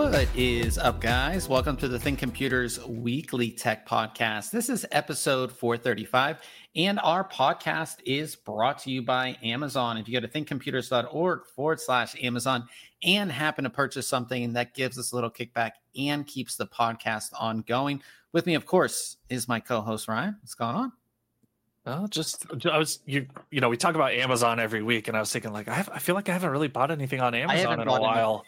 What is up, guys? Welcome to the Think Computers Weekly Tech Podcast. This is episode 435, and our podcast is brought to you by Amazon. If you go to thinkcomputers.org/Amazon and happen to purchase something, that gives us a little kickback and keeps the podcast ongoing. With me, of course, is my co-host, Ryan. What's going on? Well, we talk about Amazon every week, and I was thinking, like, I feel like I haven't really bought anything on Amazon in a while.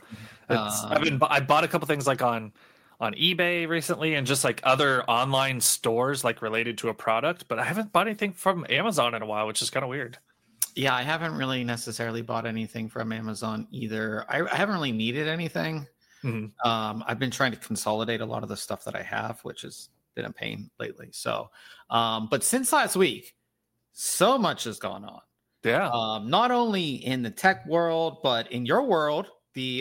I bought a couple things like on eBay recently, and just like other online stores like related to a product, but I haven't bought anything from Amazon in a while, which is kind of weird. Yeah, I haven't really necessarily bought anything from Amazon either. I haven't really needed anything. Mm-hmm. I've been trying to consolidate a lot of the stuff that I have, which has been a pain lately. So, but since last week, so much has gone on. Yeah. Not only in the tech world, but in your world. The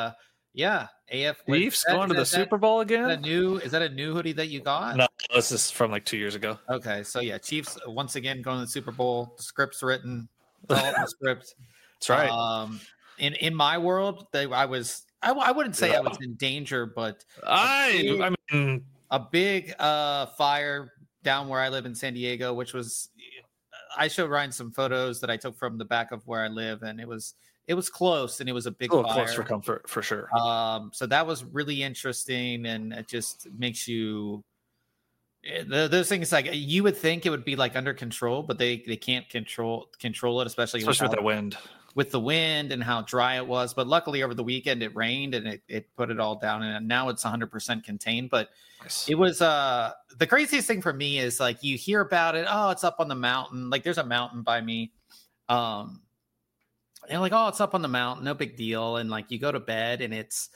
AF Chiefs going to the Super Bowl again. Is that a new hoodie that you got? No, this is from like 2 years ago. Okay, so yeah, Chiefs once again going to the Super Bowl. The script's written. It's all in the script. That's right. In my world, I wouldn't say I was in danger, but I mean a big fire down where I live in San Diego, which was, I showed Ryan some photos that I took from the back of where I live, and it was close, and it was a big fire. Close for comfort, for sure. So that was really interesting, and it just makes you, those things, like, you would think it would be like under control, but they can't control it, especially with the wind. With the wind and how dry it was. But luckily over the weekend it rained and it put it all down, and now it's 100% contained. But it was the craziest thing for me is, like, you hear about it, oh, it's up on the mountain, like there's a mountain by me, and like, oh, it's up on the mountain, no big deal. And like, you go to bed and it's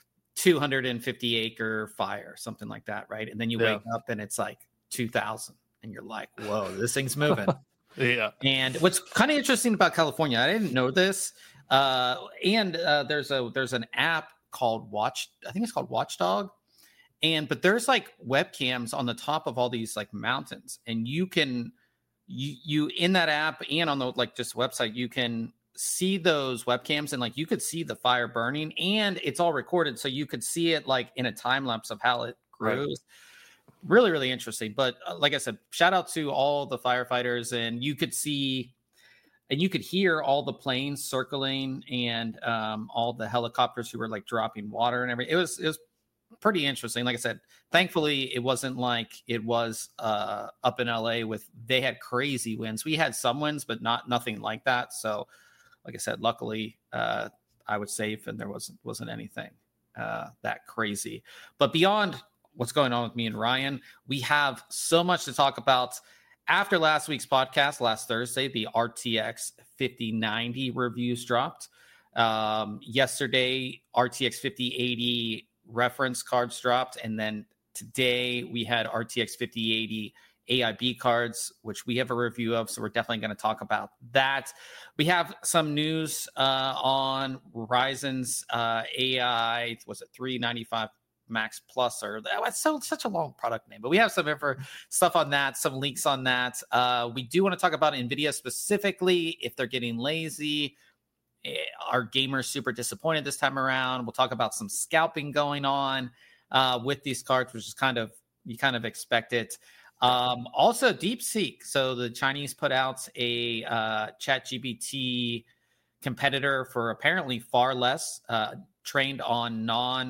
250 acre fire, something like that, right? And then you wake up and it's like 2,000, and you're like, whoa, this thing's moving. Yeah. And what's kind of interesting about California, I didn't know this, there's an app called I think it's called Watchdog, but there's like webcams on the top of all these like mountains, and you can you in that app and on the like just website, you can see those webcams, and like you could see the fire burning, and it's all recorded, so you could see it like in a time lapse of how it grows. Right. Really, really interesting. But like I said, shout out to all the firefighters, and you could see and you could hear all the planes circling, and all the helicopters who were like dropping water and everything. It was pretty interesting. Like I said, thankfully it wasn't like it was up in LA they had crazy winds. We had some winds, but nothing like that. So like I said, luckily I was safe, and there wasn't anything that crazy. But beyond what's going on with me and Ryan, we have so much to talk about. After last week's podcast, last Thursday, the RTX 5090 reviews dropped. Yesterday, RTX 5080 reference cards dropped. And then today we had RTX 5080 AIB cards, which we have a review of. So we're definitely going to talk about that. We have some news on Ryzen's AI, was it 395 Max Plus, or that's such a long product name, but we have some stuff on that, some leaks on that. We do want to talk about NVIDIA specifically, if they're getting lazy. Are gamers super disappointed this time around? We'll talk about some scalping going on with these cards, which is you kind of expect it. Also DeepSeek. So the Chinese put out a ChatGPT competitor for apparently far less, trained on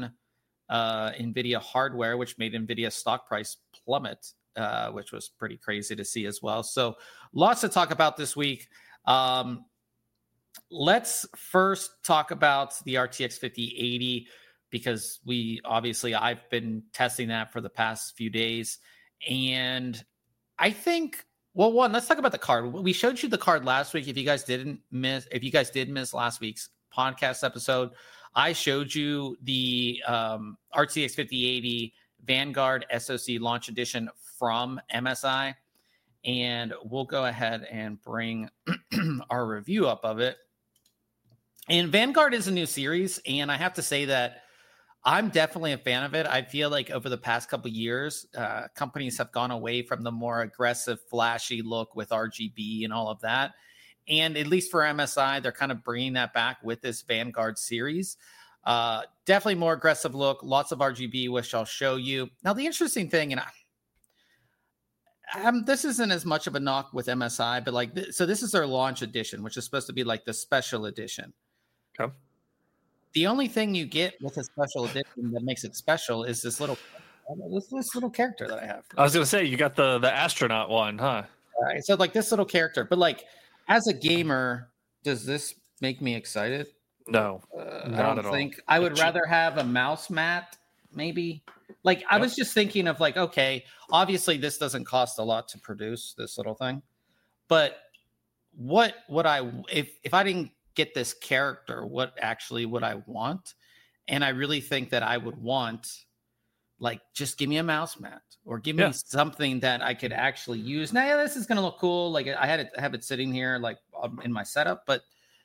NVIDIA hardware, which made NVIDIA stock price plummet, which was pretty crazy to see as well. So lots to talk about this week. Let's first talk about the RTX 5080, because I've been testing that for the past few days. And I think, well, let's talk about the card. We showed you the card last week. If you guys did miss last week's podcast episode, I showed you the RTX 5080 Vanguard SoC Launch Edition from MSI, and we'll go ahead and bring our review up of it. And Vanguard is a new series, and I have to say that I'm definitely a fan of it. I feel like over the past couple of years, companies have gone away from the more aggressive, flashy look with RGB and all of that. And at least for MSI, they're kind of bringing that back with this Vanguard series. Definitely more aggressive look, lots of RGB, which I'll show you. Now, the interesting thing, and this isn't as much of a knock with MSI, but like, so this is their launch edition, which is supposed to be like the special edition. Okay. The only thing you get with a special edition that makes it special is this little character that I have. I was going to say, you got the astronaut one, huh? Right. So like this little character, but like as a gamer, does this make me excited? No, I don't think. I would rather have a mouse mat, maybe. Like I was just thinking of like, okay, obviously this doesn't cost a lot to produce this little thing, but what would I if I didn't get this character, what actually would I want? And I really think that I would want like just give me a mouse mat or give me something that I could actually use. Now, this is going to look cool. Like I have it sitting here like in my setup, but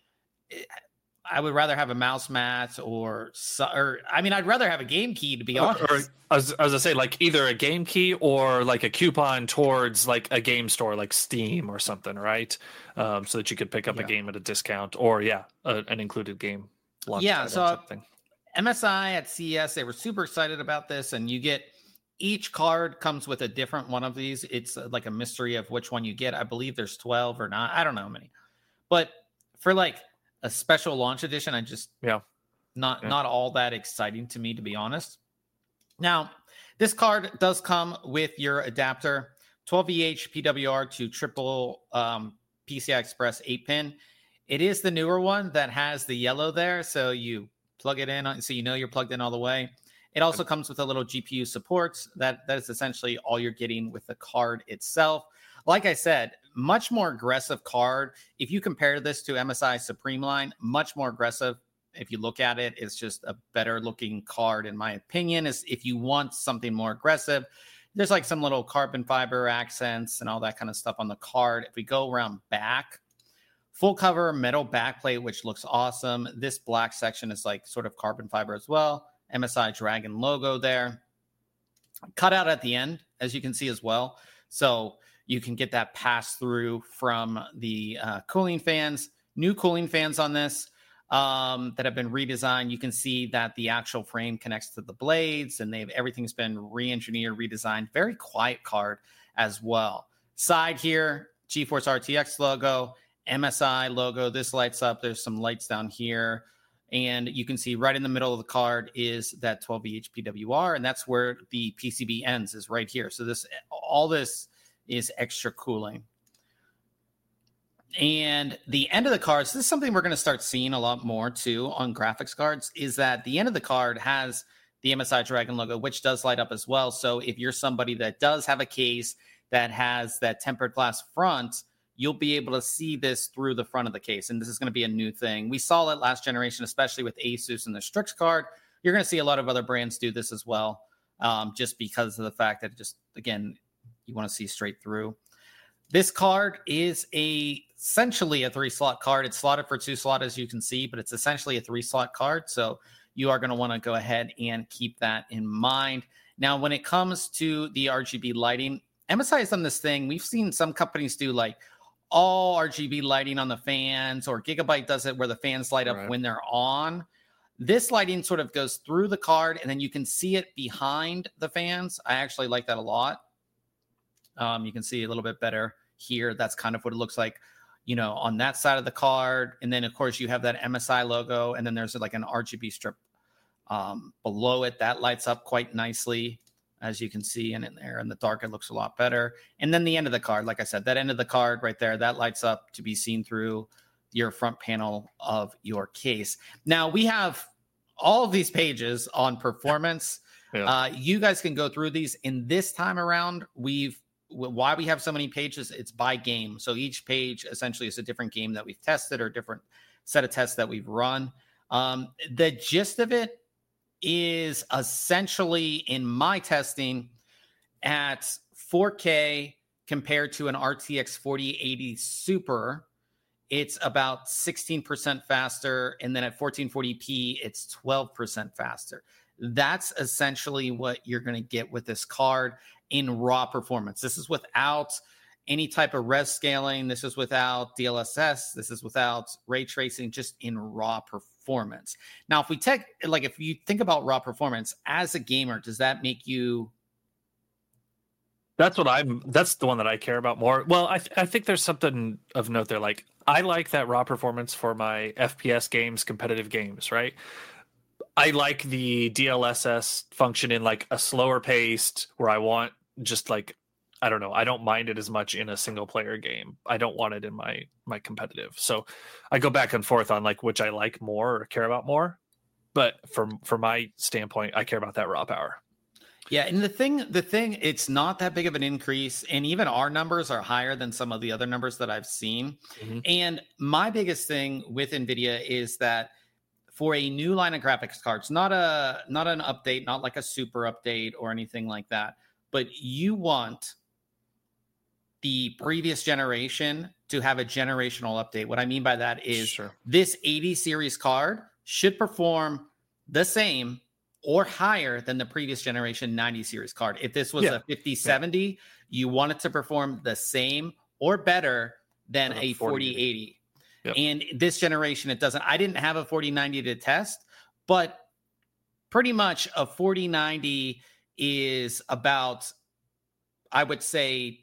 I would rather have a mouse mat or I mean, I'd rather have a game key, to be honest. Or I was going to say like either a game key or like a coupon towards like a game store like Steam or something, right? So that you could pick up a game at a discount or an included game. So MSI at CES, they were super excited about this, and you get each card comes with a different one of these. It's like a mystery of which one you get. I believe there's 12 or not. I don't know how many, but for like a special launch edition, I just not all that exciting to me, to be honest. Now, this card does come with your adapter, 12VH PWR to triple PCI Express 8-pin. It is the newer one that has the yellow there, so you plug it in, so you know you're plugged in all the way. It also comes with a little GPU supports. That is essentially all you're getting with the card itself. Like I said, much more aggressive card. If you compare this to MSI Supreme line, much more aggressive. If you look at it, it's just a better looking card, in my opinion. Is if you want something more aggressive, there's like some little carbon fiber accents and all that kind of stuff on the card. If we go around back, full cover metal backplate, which looks awesome. This black section is like sort of carbon fiber as well. MSI Dragon logo there. Cut out at the end, as you can see as well. So you can get that pass through from the cooling fans. New cooling fans on this that have been redesigned. You can see that the actual frame connects to the blades, and everything's been re-engineered, redesigned. Very quiet card as well. Side here, GeForce RTX logo. MSI logo. This lights up. There's some lights down here. And you can see right in the middle of the card is that 12VH PWR. And that's where the PCB ends, is right here. So all this is extra cooling. And the end of the cards, this is something we're going to start seeing a lot more too on graphics cards, is that the end of the card has the MSI Dragon logo, which does light up as well. So if you're somebody that does have a case that has that tempered glass front, you'll be able to see this through the front of the case. And this is going to be a new thing. We saw it last generation, especially with Asus and the Strix card. You're going to see a lot of other brands do this as well, just because of the fact that again, you want to see straight through. This card is essentially a 3-slot card. It's slotted for 2-slot, as you can see, but it's essentially a 3-slot card. So you are going to want to go ahead and keep that in mind. Now, when it comes to the RGB lighting, MSI has done this thing. We've seen some companies do like all RGB lighting on the fans, or Gigabyte does it where the fans light up when they're on. This lighting sort of goes through the card, and then you can see it behind the fans. I actually like that a lot. You can see a little bit better here. That's kind of what it looks like, on that side of the card. And then, of course, you have that MSI logo, and then there's like an RGB strip below it that lights up quite nicely, as you can see. And in there in the dark, it looks a lot better. And then the end of the card, like I said, that end of the card right there, that lights up to be seen through your front panel of your case. Now, we have all of these pages on performance. You guys can go through these. In this time around, why we have so many pages, it's by game. So each page essentially is a different game that we've tested, or different set of tests that we've run. The gist of it is essentially, in my testing, at 4K compared to an RTX 4080 Super, it's about 16% faster. And then at 1440p, it's 12% faster. That's essentially what you're going to get with this card in raw performance. This is without any type of res scaling. This is without DLSS. This is without ray tracing, just in raw performance. Now, if you think about raw performance as a gamer, does that make you? That's the one that I care about more. Well, I think there's something of note there. Like, I like that raw performance for my FPS games, competitive games, right? I like the DLSS function in like a slower paced where I want just like, I don't know, I don't mind it as much in a single player game. I don't want it in my competitive. So I go back and forth on like which I like more or care about more. But from my standpoint, I care about that raw power. Yeah, and the thing, it's not that big of an increase, and even our numbers are higher than some of the other numbers that I've seen. Mm-hmm. And my biggest thing with NVIDIA is that for a new line of graphics cards, not an update, not like a super update or anything like that, but you want the previous generation to have a generational update. What I mean by that is This 80 series card should perform the same or higher than the previous generation 90 series card. If this was a 5070, you want it to perform the same or better than a 4080. Yep. And this generation, it doesn't. I didn't have a 4090 to test, but pretty much a 4090 is about, I would say,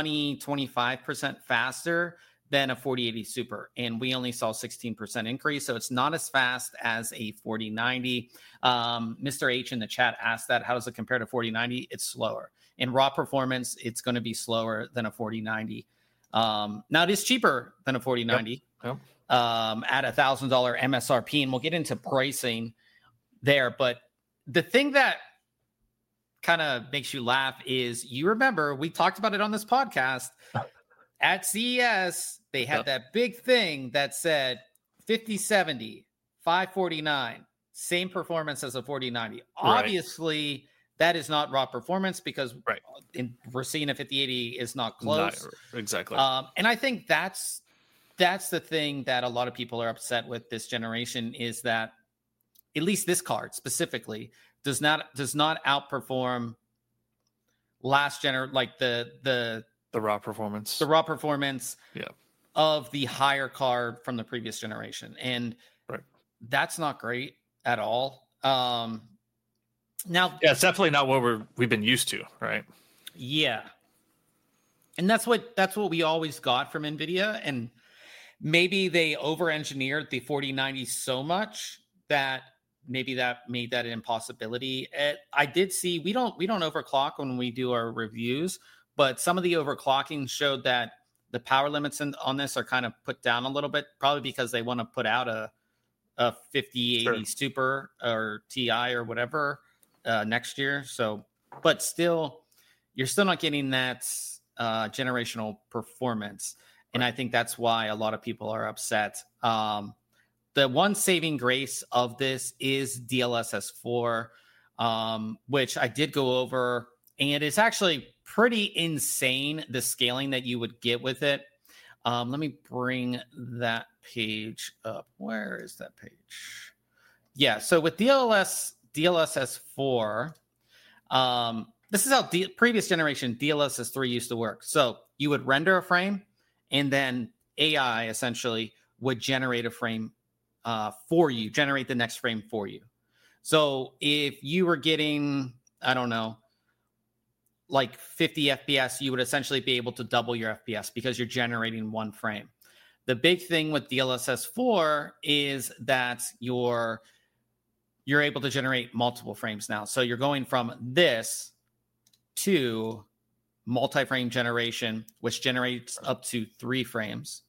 25% faster than a 4080 Super. And we only saw 16% increase. So it's not as fast as a 4090. Mr. H in the chat asked that, how does it compare to 4090? It's slower. In raw performance, it's going to be slower than a 4090. Now it is cheaper than a 4090 at $1,000 MSRP. And we'll get into pricing there. But the thing that kind of makes you laugh is, you remember, we talked about it on this podcast. At CES, they had that big thing that said 5070, 549, same performance as a 4090. Right. Obviously, that is not raw performance because we're seeing a 5080 is not close. Not exactly. And I think that's the thing that a lot of people are upset with this generation, is that at least this card specifically does not outperform last like the raw performance. The raw performance of the higher card from the previous generation. And that's not great at all. Now, it's definitely not what we've been used to, right? Yeah. And that's what we always got from NVIDIA. And maybe they over-engineered the 4090 so much that maybe that made that an impossibility. I did see, we don't overclock when we do our reviews, but some of the overclocking showed that the power limits on this are kind of put down a little bit, probably because they want to put out a 5080 Super or TI or whatever next year. So, but still, you're still not getting that generational performance. And I think that's why a lot of people are upset. The one saving grace of this is DLSS 4, which I did go over, and it's actually pretty insane, the scaling that you would get with it. Let me bring that page up. Where is that page? Yeah, so with DLSS 4, this is how previous generation DLSS 3 used to work. So you would render a frame, and then AI essentially would generate a frame for you, generate the next frame for you. So if you were getting, I don't know, like 50 FPS, you would essentially be able to double your FPS because you're generating one frame. The big thing with DLSS 4 is that you're able to generate multiple frames now. So you're going from this to multi-frame generation, which generates up to 3 frames.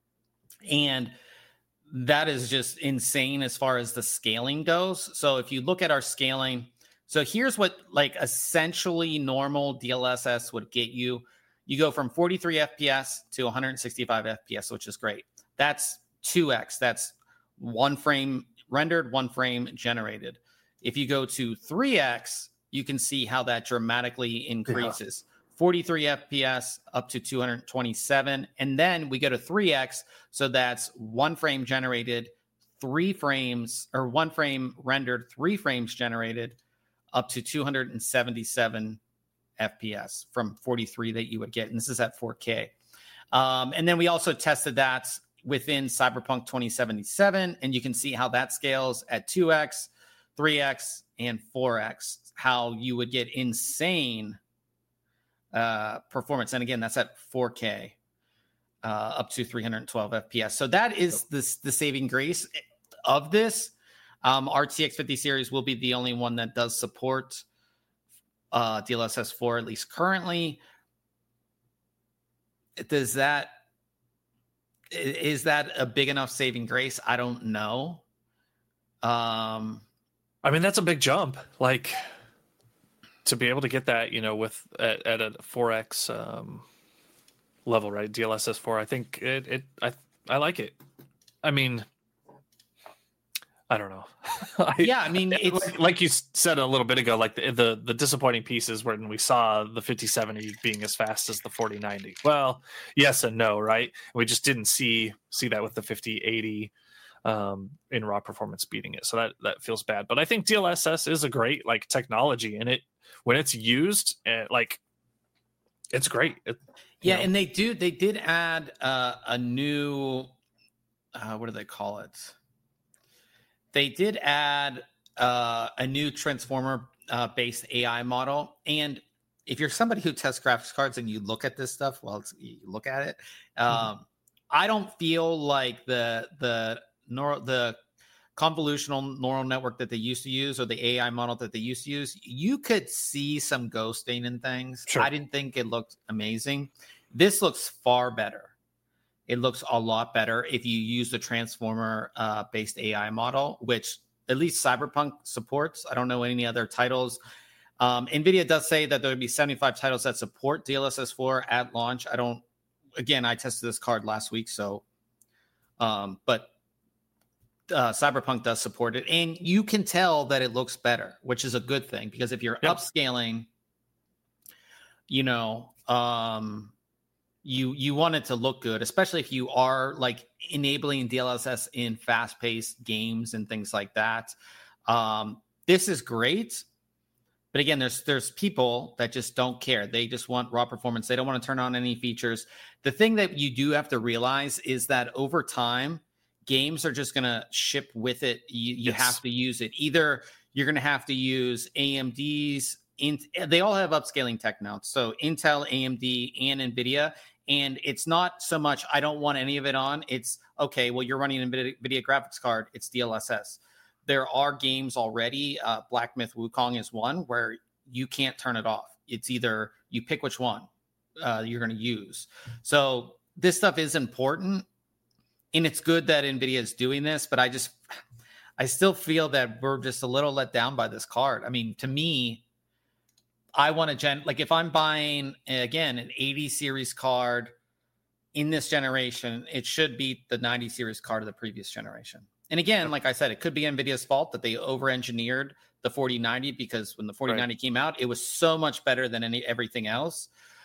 And that is just insane as far as the scaling goes. So if you look at our scaling, so here's what like essentially normal DLSS would get you. You go from 43 FPS to 165 FPS, which is great. That's 2x. That's 1 frame rendered, 1 frame generated. If you go to 3x, you can see how that dramatically increases. 43 FPS up to 227. And then we go to 3x. So that's 1 frame generated, 3 frames, or 1 frame rendered, 3 frames generated, up to 277 FPS from 43 that you would get. And this is at 4K. And then we also tested that within Cyberpunk 2077. And you can see how that scales at 2x, 3x, and 4x, how you would get insane performance. And again, that's at 4K. Up to 312 FPS. So that is the saving grace of this. RTX 50 series will be the only one that does support DLSS 4, at least currently. Is that a big enough saving grace? I don't know. I mean, that's a big jump. Like, to be able to get that, with at a 4x level, right? DLSS 4. I think I like it. I mean, I don't know. Yeah, I mean, it's like you said a little bit ago, like the disappointing pieces when we saw the 5070 being as fast as the 4090. Well, yes and no, right? We just didn't see that with the 5080 in raw performance beating it. So that feels bad. But I think DLSS is a great like technology, and when it's used, it's great. Yeah, and they did add a new what do they call it? They did add a new transformer based AI model. And if you're somebody who tests graphics cards and you look at this stuff, you look at it. I don't feel like the convolutional neural network that they used to use, or the AI model that they used to use, you could see some ghosting and things. Sure. I didn't think it looked amazing. This looks far better. It looks a lot better if you use the transformer based AI model, which at least Cyberpunk supports. I don't know any other titles. NVIDIA does say that there would be 75 titles that support DLSS 4 at launch. I tested this card last week, so but Cyberpunk does support it, and you can tell that it looks better, which is a good thing, because if you're upscaling, you want it to look good, especially if you are like enabling DLSS in fast-paced games and things like that. This is great, but again, there's people that just don't care. They just want raw performance. They don't want to turn on any features. The thing that you do have to realize is that over time, games are just going to ship with it. You have to use it. Either you're going to have to use AMD's, they all have upscaling tech now. So Intel, AMD, and NVIDIA. And it's not so much, I don't want any of it on. It's, okay, well, you're running an NVIDIA graphics card. It's DLSS. There are games already. Black Myth Wukong is one where you can't turn it off. It's either you pick which one you're going to use. So this stuff is important. And it's good that NVIDIA is doing this, but I still feel that we're just a little let down by this card. I mean, to me, I want to like if I'm buying, again, an 80 series card in this generation, it should be the 90 series card of the previous generation. And again, like I said, it could be NVIDIA's fault that they over-engineered the 4090, because when the 4090 came out, it was so much better than everything else.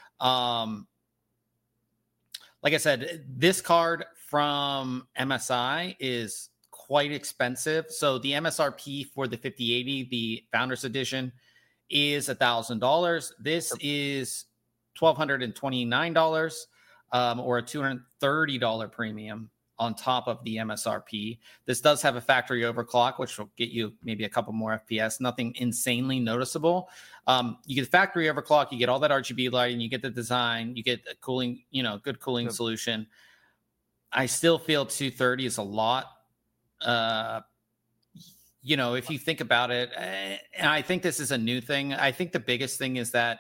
Like I said, this card from MSI is quite expensive. So the MSRP for the 5080, the Founders Edition, is $1,000. This is $1,229, or a $230 premium on top of the MSRP. This does have a factory overclock, which will get you maybe a couple more FPS. Nothing insanely noticeable. You get factory overclock, you get all that RGB lighting, you get the design, you get a cooling, good cooling solution. I still feel 230 is a lot. If you think about it, and I think this is a new thing. I think the biggest thing is that,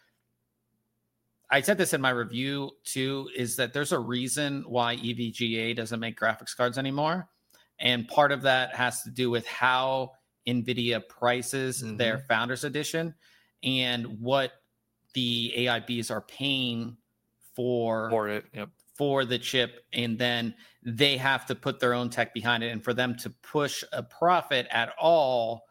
I said this in my review too, is that there's a reason why EVGA doesn't make graphics cards anymore. And part of that has to do with how NVIDIA prices their Founders Edition and what the AIBs are paying for it. Yep. For the chip, and then they have to put their own tech behind it. And for them to push a profit at all,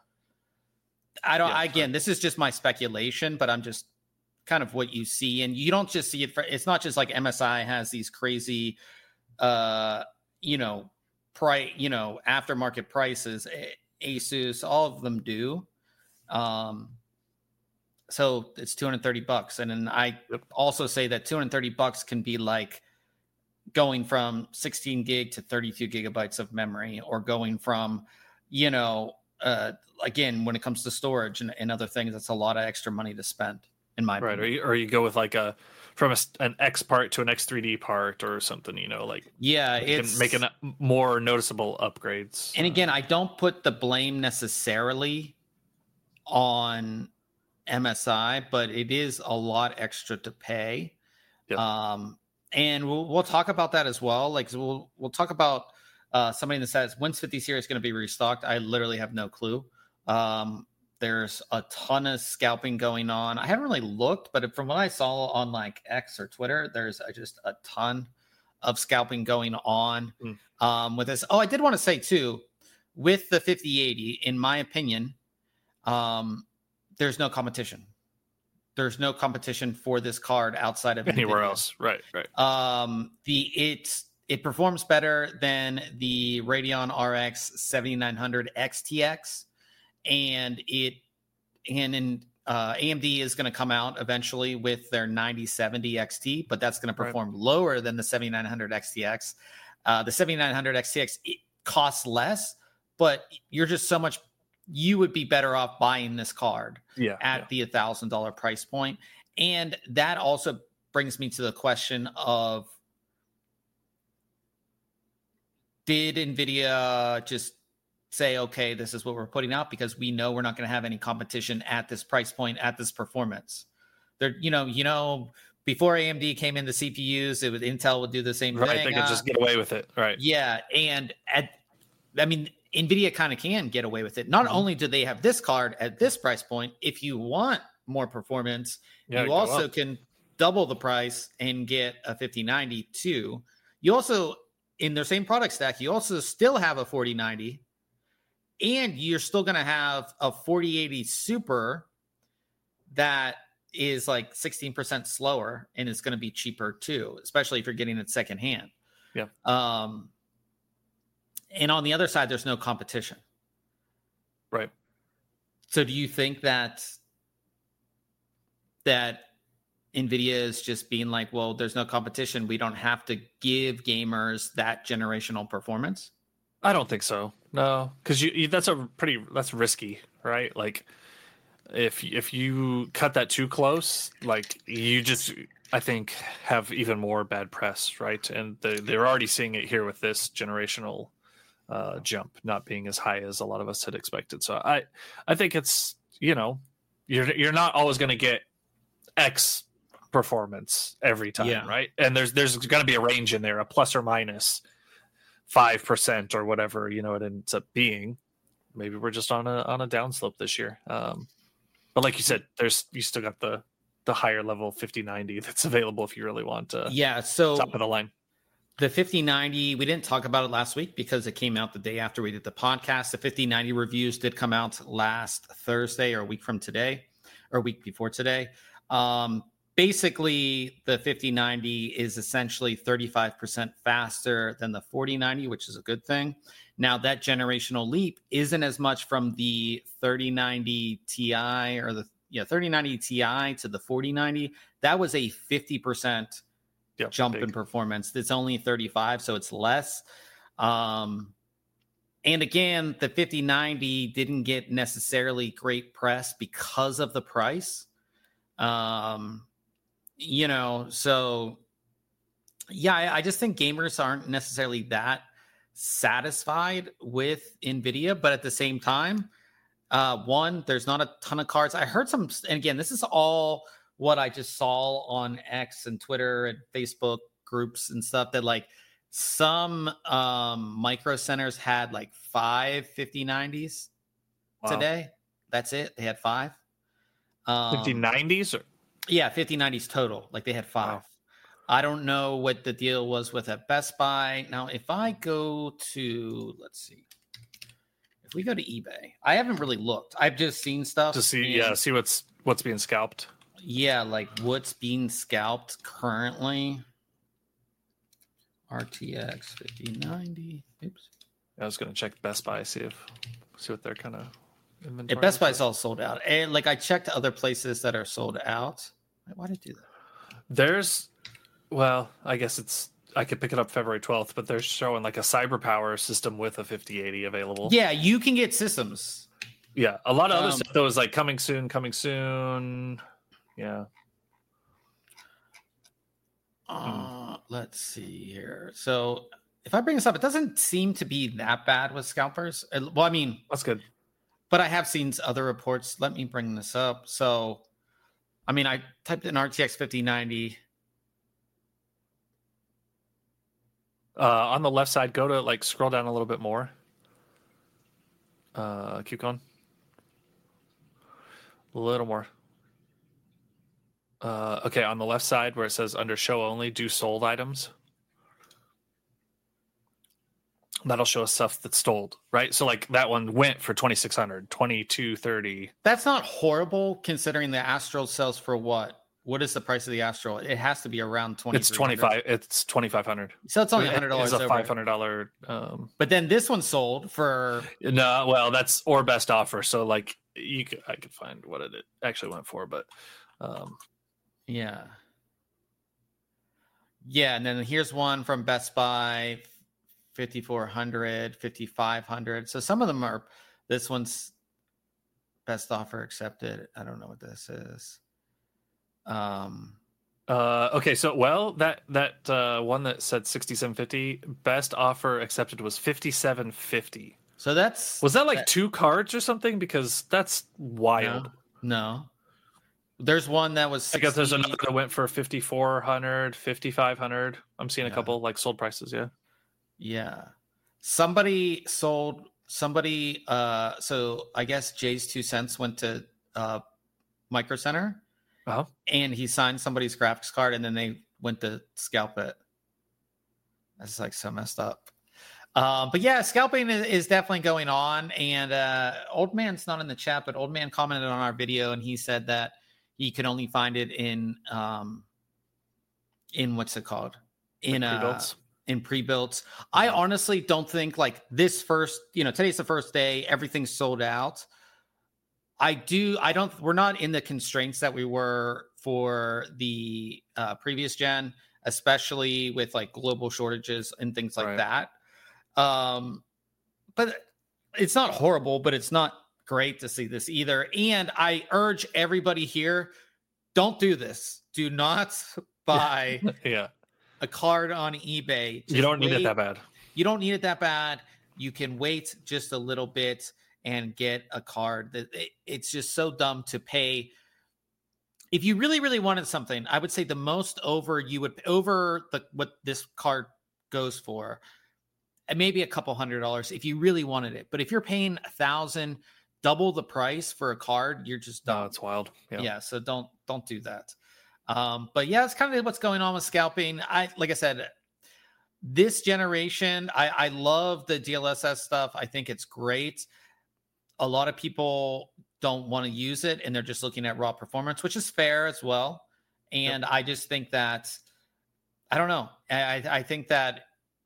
this is just my speculation, but I'm just kind of what you see. And you don't just see it it's not just like MSI has these crazy, aftermarket prices. Asus, all of them do. So it's $230. And then I also say that $230 can be like going from 16 gig to 32 gigabytes of memory, or going from, again, when it comes to storage and other things, that's a lot of extra money to spend, in my opinion. Or you go with like from an X part to an X3D part or something, it's making more noticeable upgrades. And again, I don't put the blame necessarily on MSI, but it is a lot extra to pay. Yep. And we'll talk about that as well. Like we'll talk about somebody that says, when's 50 series going to be restocked? I literally have no clue. There's a ton of scalping going on. I haven't really looked, but from what I saw on like X or Twitter, there's just a ton of scalping going on with this. Oh, I did want to say too, with the 5080, in my opinion, there's no competition. There's no competition for this card outside of anywhere NVIDIA. Else. Right. It performs better than the Radeon RX 7900 XTX, and AMD is going to come out eventually with their 9070 XT, but that's going to perform lower than the 7900 XTX. The 7900 XTX, it costs less, but you're just so much. You would be better off buying this card at the $1,000 price point. And that also brings me to the question of, did NVIDIA just say, okay, this is what we're putting out because we know we're not going to have any competition at this price point, at this performance? Before AMD came into CPUs, Intel would do the same thing. Right, they could just get away with it. Right. Yeah, and NVIDIA kind of can get away with it. Not only do they have this card at this price point, if you want more performance, you also can double the price and get a 5090 too. You also, in their same product stack, you also still have a 4090, and you're still going to have a 4080 Super that is like 16% slower, and it's going to be cheaper too, especially if you're getting it secondhand. Yeah. And on the other side, there's no competition. Right. So do you think that NVIDIA is just being like, well, there's no competition, we don't have to give gamers that generational performance? I don't think so. No, because that's risky, right? Like if you cut that too close, like you just, I think, have even more bad press, right? And they're already seeing it here with this generational jump not being as high as a lot of us had expected. So I think it's, you're not always going to get X performance every time, right? And there's going to be a range in there, a plus or minus 5% or whatever, it ends up being. Maybe we're just on a downslope this year. But like you said, you still got the higher level 5090 that's available if you really want to. Yeah, so top of the line. The 5090, we didn't talk about it last week because it came out the day after we did the podcast. The 5090 reviews did come out last Thursday, or a week from today, or a week before today. Basically, the 5090 is essentially 35% faster than the 4090, which is a good thing. Now, that generational leap isn't as much from the 3090 Ti or the 3090 Ti to the 4090. That was a 50% jump in performance. It's only 35, so it's less. And again, the 5090 didn't get necessarily great press because of the price. So yeah, I just think gamers aren't necessarily that satisfied with NVIDIA, but at the same time, there's not a ton of cards. I heard some, and again, this is all what I just saw on X and Twitter and Facebook groups and stuff, that like some micro centers had like 5 5090s today. That's it. They had 5. 5090s? Yeah, 5090s total. Like they had 5. Wow. I don't know what the deal was with at Best Buy. Now, if I go to, let's see. If we go to eBay, I haven't really looked. I've just seen stuff. To see, see what's being scalped. Yeah, like what's being scalped currently. RTX 5090. Oops. I was going to check Best Buy, see what they're kind of At Best Buy is all sold out. And like I checked other places that are sold out. Why did I do that? I guess I could pick it up February 12th, but they're showing like a CyberPower system with a 5080 available. Yeah, you can get systems. Yeah, a lot of other stuff though is like coming soon. Yeah. Let's see here. So if I bring this up, it doesn't seem to be that bad with scalpers. Well, I mean, that's good. But I have seen other reports. Let me bring this up. So, I mean, I typed in RTX 5090. On the left side, go to like scroll down a little bit more. Keep going. A little more. Okay, on the left side where it says under show only, do sold items. That'll show us stuff that's sold, right? So like that one went for 2,600, 2,230. That's not horrible considering the Astral sells for what? What is the price of the Astral? It has to be around 20. It's 25. It's 2,500. So it's only $100. It's a $500. But then this one sold for no. Well, that's or best offer. So like I could find what it actually went for, but yeah. And then here's one from Best Buy. 5,400, 5,500. So some of them are. This one's best offer accepted. I don't know what this is. Okay, so that one that said 6,750 best offer accepted was 5,750. So was that like 2 cards or something? Because that's wild. No. There's one that was 60. I guess there's another that went for 5,400, 5,500. I'm seeing a couple like sold prices. Yeah. Somebody sold somebody. So I guess Jay's 2 cents went to Micro Center. And he signed somebody's graphics card, and then they went to scalp it. That's like so messed up. But yeah, scalping is definitely going on. And Old Man's not in the chat, but Old Man commented on our video, and he said that he could only find it in what's it called? In pre-builts. In pre-builts. I honestly don't think like this first, today's the first day, everything's sold out. We're not in the constraints that we were for the previous gen, especially with like global shortages and things like that. But it's not horrible, but it's not great to see this either. And I urge everybody here, don't do this. Do not buy a card on eBay. You don't need it that bad. You don't need it that bad. You can wait just a little bit and get a card. That it's just so dumb to pay. If you really, really wanted something, I would say the most over what this card goes for, and maybe a couple $100 if you really wanted it. But if you're paying $1,000, double the price for a card, you're just dumb. No, it's wild. Yeah. So don't do that. But yeah, it's kind of what's going on with scalping. Like I said, this generation, I love the DLSS stuff. I think it's great. A lot of people don't want to use it, and they're just looking at raw performance, which is fair as well. And I just think that, I don't know. I think that,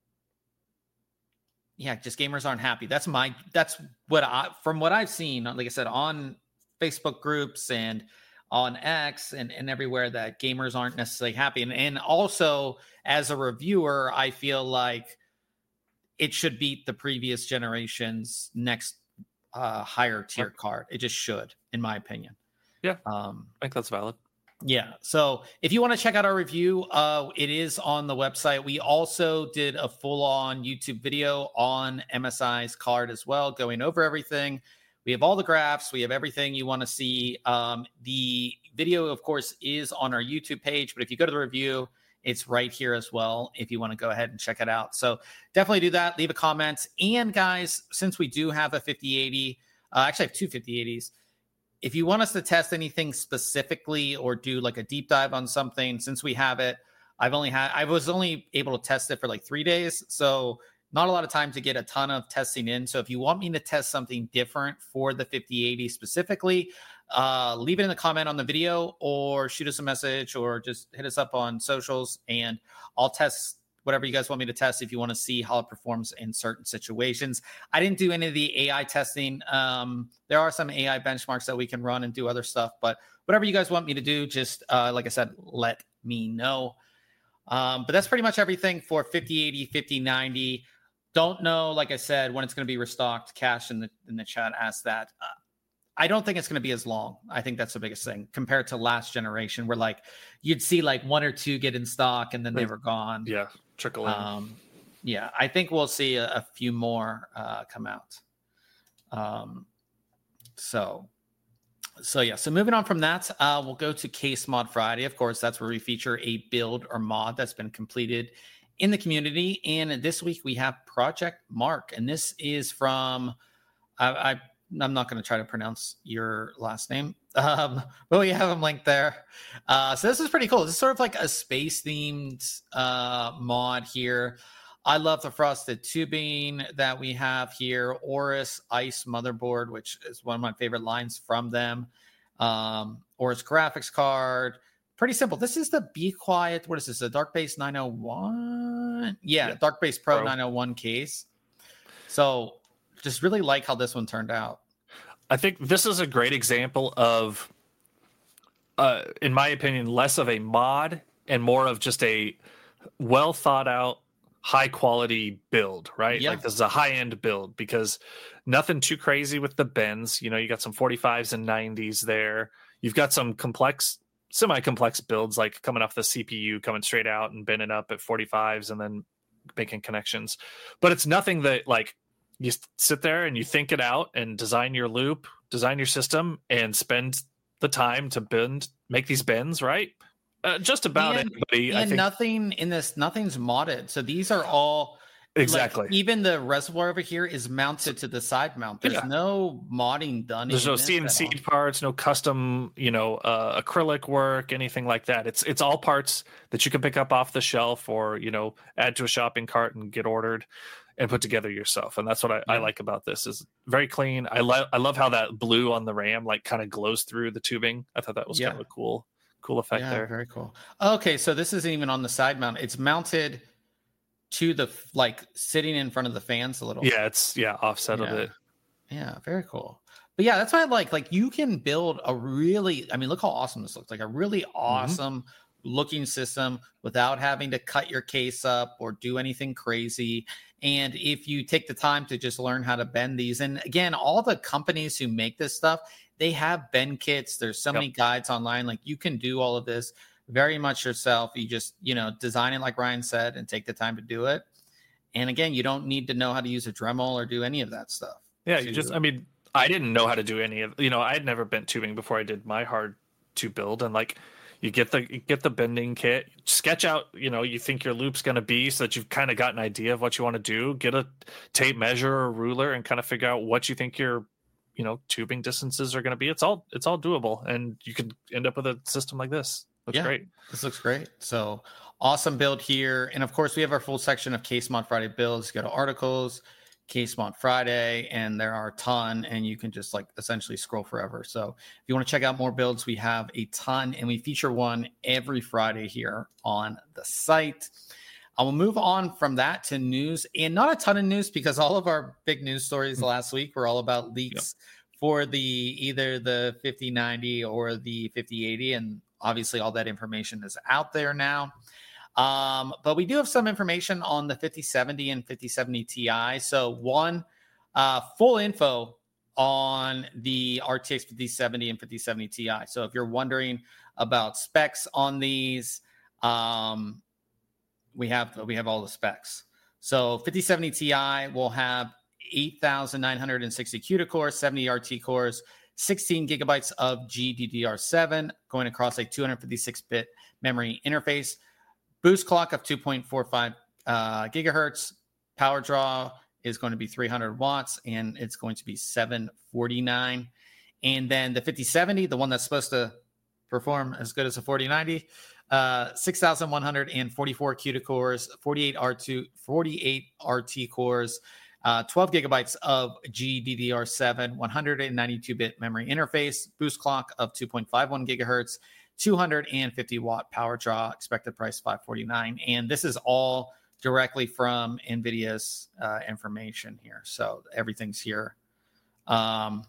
just gamers aren't happy. From what I've seen, like I said, on Facebook groups and on X and everywhere, that gamers aren't necessarily happy. And also as a reviewer, I feel like it should beat the previous generation's next higher tier card. It just should, in my opinion. I think that's valid. So if you want to check out our review, it is on the website. We also did a full-on YouTube video on MSI's card as well, going over everything. We have all the graphs. We have everything you want to see. The video, of course, is on our YouTube page, but if you go to the review, it's right here as well if you want to go ahead and check it out. So definitely do that. Leave a comment. And guys, since we do have a 5080, actually I have two 5080s. If you want us to test anything specifically or do like a deep dive on something, since we have it, I was only able to test it for like 3 days. So not a lot of time to get a ton of testing in. So if you want me to test something different for the 5080 specifically, leave it in the comment on the video or shoot us a message or just hit us up on socials and I'll test whatever you guys want me to test if you want to see how it performs in certain situations. I didn't do any of the AI testing. There are some AI benchmarks that we can run and do other stuff, but whatever you guys want me to do, just like I said, let me know. But that's pretty much everything for 5080, 5090. Don't know, like I said, when it's going to be restocked. Cash in the chat asked that. I don't think it's going to be as long. I think that's the biggest thing compared to last generation, where like you'd see like one or two get in stock and then they were gone. Yeah, trickle in. Yeah, I think we'll see a few more come out. So moving on from that, we'll go to Case Mod Friday. Of course, that's where we feature a build or mod that's been completed in the community. And this week we have Project Mark, and this is from I'm not going to try to pronounce your last name, but we have them linked there. So this is pretty cool. This is sort of like a space themed mod here. I love the frosted tubing that we have here. Aorus Ice motherboard, which is one of my favorite lines from them. Aorus graphics card. Pretty simple. This is the Be Quiet. What is this? A Dark Base 901? Yeah, Dark Base Pro 901 case. So just really like how this one turned out. I think this is a great example of, in my opinion, less of a mod and more of just a well thought out, high quality build, right? Yeah. Like this is a high end build because nothing too crazy with the bends. You know, you got some 45s and 90s there. You've got some semi-complex builds like coming off the CPU, coming straight out and bending up at 45s and then making connections. But it's nothing that like you sit there and you think it out and design your loop, design your system, and spend the time to make these bends, right? Just about anybody. And I think nothing's modded. So these are all exactly. Like, even the reservoir over here is mounted to the side mount. There's no modding done. There's no CNC parts, no custom, acrylic work, anything like that. It's all parts that you can pick up off the shelf or add to a shopping cart and get ordered and put together yourself. And that's what I like about this. Is very clean. I love how that blue on the RAM like kind of glows through the tubing. I thought that was kind of a cool effect there. Very cool. Okay, so this isn't even on the side mount. It's mounted to the sitting in front of the fans a little. Yeah, it's offset a bit. Yeah, very cool. But yeah, that's why I like you can build a really, I mean, look how awesome this looks, like a really awesome looking system without having to cut your case up or do anything crazy. And if you take the time to just learn how to bend these, and again, all the companies who make this stuff, they have bend kits. There's so many guides online. Like you can do all of this very much yourself. You just, design it like Ryan said and take the time to do it. And again, you don't need to know how to use a Dremel or do any of that stuff. Yeah, I didn't know how to do any of, I had never bent tubing before I did my hard to build. And like you get the bending kit, sketch out, you think your loop's going to be so that you've kind of got an idea of what you want to do, get a tape measure or ruler and kind of figure out what you think your tubing distances are going to be. It's all doable. And you could end up with a system like this. Looks great. This looks great. So awesome build here. And of course we have our full section of Case Mod Friday builds. Go to articles, Case Mod Friday, and there are a ton, and you can just essentially scroll forever. So if you want to check out more builds, we have a ton, and we feature one every Friday here on the site. I will move on from that to news, and not a ton of news because all of our big news stories last week were all about leaks for either the 5090 or the 5080, and obviously all that information is out there now. But we do have some information on the 5070 and 5070 Ti. So one, full info on the RTX 5070 and 5070 Ti. So if you're wondering about specs on these, we have all the specs. So 5070 Ti will have 8,960 CUDA cores, 70 RT cores, 16 gigabytes of GDDR7 going across a 256-bit memory interface, boost clock of 2.45 gigahertz, power draw is going to be 300 watts, and it's going to be 749. And then the 5070, the one that's supposed to perform as good as a 4090, 6,144 CUDA cores, 48 RT cores, 12 gigabytes of GDDR7, 192-bit memory interface, boost clock of 2.51 gigahertz, 250 watt power draw, expected price $549. And this is all directly from NVIDIA's information here. So everything's here. And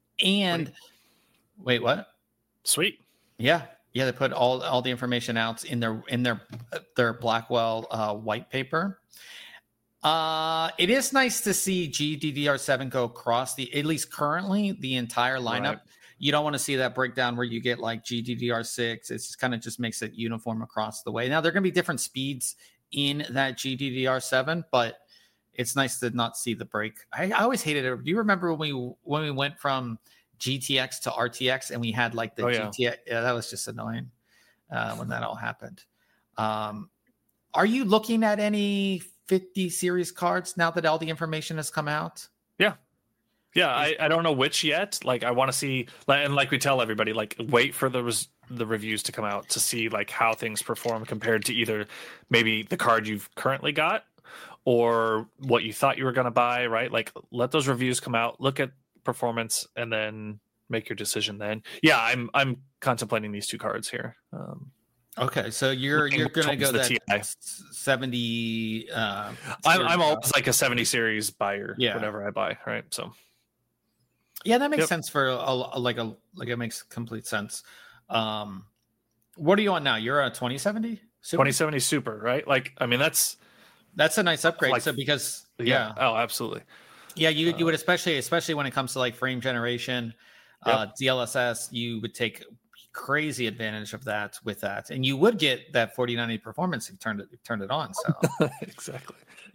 wait, what? Sweet. Yeah. They put all the information out in their Blackwell white paper. It is nice to see GDDR7 go across at least currently, the entire lineup. Right. You don't want to see that breakdown where you get like GDDR6. It's just makes it uniform across the way. Now, there are going to be different speeds in that GDDR7, but it's nice to not see the break. I always hated it. Do you remember when we went from GTX to RTX and we had like the GTX? Yeah, that was just annoying when that all happened. Are you looking at any 50 series cards now that all the information has come out? Yeah, I don't know which yet. Like, I want to see, and like we tell everybody, like, wait for the reviews to come out to see like how things perform compared to either maybe the card you've currently got or what you thought you were going to buy, right? Like, let those reviews come out, look at performance, and then make your decision then. Yeah, I'm contemplating these two cards here. Okay, so you're going to go that TI. 70. I'm always like a 70 series buyer. Whatever I buy, right? So. Yeah, that makes sense for it makes complete sense. What are you on now? You're a 2070 Super? 2070 Super, right? Like, I mean, that's a nice upgrade. Like, so because oh, absolutely. Yeah, you would especially when it comes to like frame generation, DLSS, you would take crazy advantage of that with that, and you would get that 4090 performance if you turned it on. So exactly.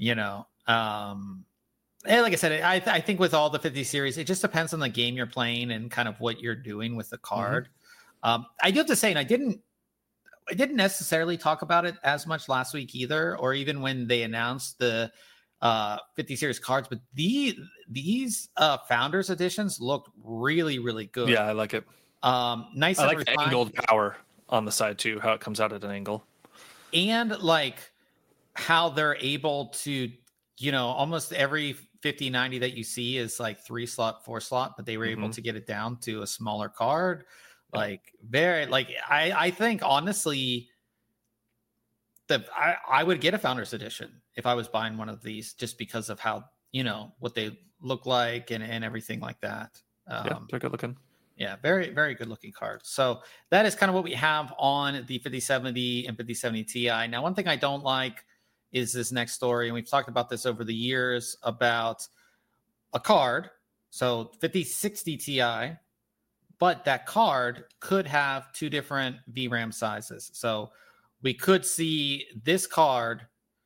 And like I said, I think with all the 50 series, it just depends on the game you're playing and kind of what you're doing with the card. I do have to say, and I didn't necessarily talk about it as much last week either, or even when they announced the 50 series cards, but these Founders editions looked really, really good. Yeah, I like it. Nice. I like the angled power on the side too, how it comes out at an angle. And like how they're able to, almost every 5090 that you see is like 3 slot, 4 slot, but they were able to get it down to a smaller card. Like I think honestly that I would get a Founders Edition if I was buying one of these, just because of how, what they look like and everything like that. They're good looking. Yeah, very, very good looking cards. So that is kind of what we have on the 5070 and 5070 Ti. Now, one thing I don't like is this next story, and we've talked about this over the years about a card. So 5060 Ti, but that card could have 2 different VRAM sizes. So we could see this card,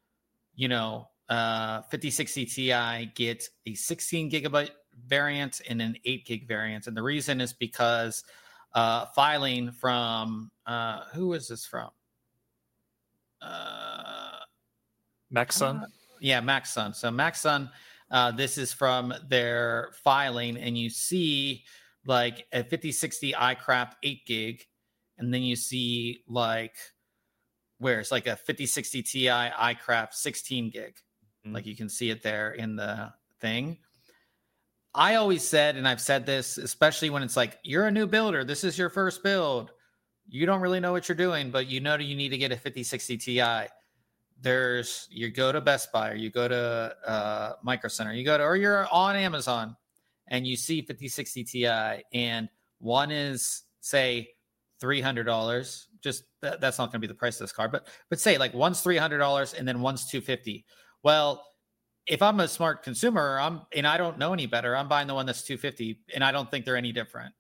5060 Ti get a 16 gigabyte variant and an 8 gig variant. And the reason is because filing from, who is this from? Maxsun? Maxsun. So Maxsun, this is from their filing, and you see like a 5060 iCraft 8 gig, and then you see like where it's like a 5060 Ti iCraft 16 gig. Like you can see it there in the thing. I always said, and I've said this, especially when it's like, you're a new builder, this is your first build, you don't really know what you're doing, but you need to get a 5060 Ti. You go to Best Buy, or you go to Micro Center, or you're on Amazon, and you see 5060 Ti, and one is say $300. Just that's not going to be the price of this card, but say like one's $300 and then one's $250. Well, if I'm a smart consumer, and I don't know any better, I'm buying the one that's $250, and I don't think they're any different.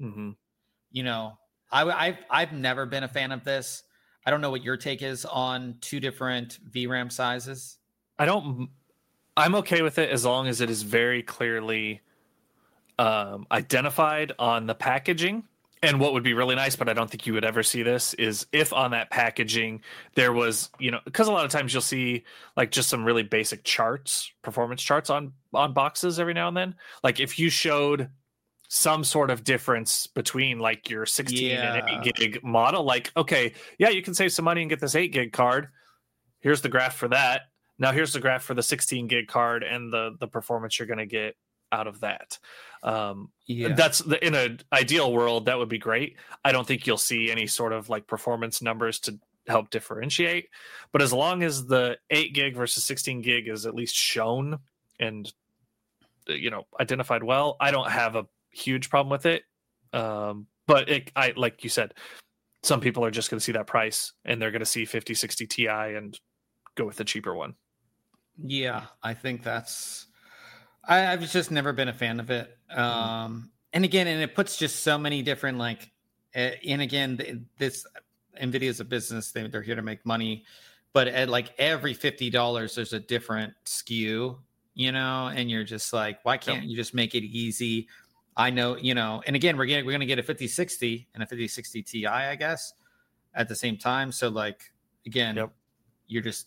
I've never been a fan of this. I don't know what your take is on 2 different VRAM sizes. I'm okay with it as long as it is very clearly identified on the packaging. And what would be really nice, but I don't think you would ever see this, is if on that packaging there was, because a lot of times you'll see like just some really basic charts, performance charts on boxes every now and then. Like if you showed some sort of difference between like your 16 and 8 gig model, like, okay, yeah, you can save some money and get this 8 gig card. Here's the graph for that. Now here's the graph for the 16 gig card and the performance you're going to get out of that. That's in an ideal world, that would be great. I don't think you'll see any sort of like performance numbers to help differentiate. But as long as the 8 gig versus 16 gig is at least shown and identified well, I don't have a huge problem with it. But I like you said, some people are just going to see that price and they're going to see 5060 Ti and go with the cheaper one. Yeah, I think I've just never been a fan of it. And it puts just so many different and again, this NVIDIA is a business. They're here to make money, but at like every $50, there's a different SKU, and you're just like, why can't you just make it easy? I know, and again, we're going to get a 5060 and a 5060 Ti, I guess, at the same time. So again, you're just,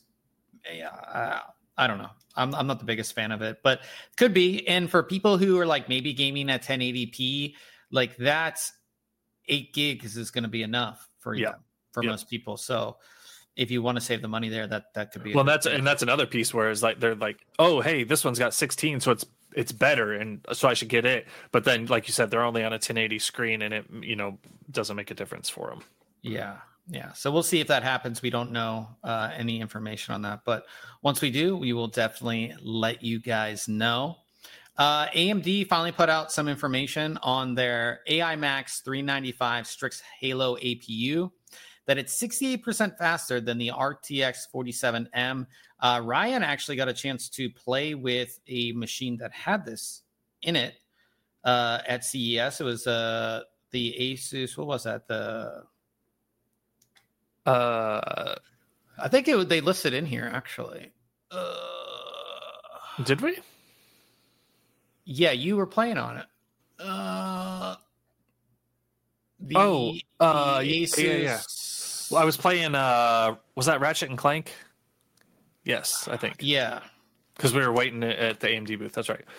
I don't know. I'm not the biggest fan of it, but could be. And for people who are maybe gaming at 1080p, that's 8 gigs is going to be enough for you, for most people. So if you want to save the money there, that could be. Well, that's another piece where it's they're like, oh, hey, this one's got 16, so it's better, and so I should get it. But then, like you said, they're only on a 1080 screen, and it doesn't make a difference for them. Yeah. So we'll see if that happens. We don't know any information on that, but once we do, we will definitely let you guys know. AMD finally put out some information on their AI Max 395 Strix Halo APU, that it's 68% faster than the RTX 47M. Ryan actually got a chance to play with a machine that had this in it at CES. It was the Asus. What was that? I think they listed in here actually. Did we? Yeah, you were playing on it. Asus. Yeah. Well, I was playing. Was that Ratchet and Clank? Yes, I think. Yeah, because we were waiting at the AMD booth. That's right.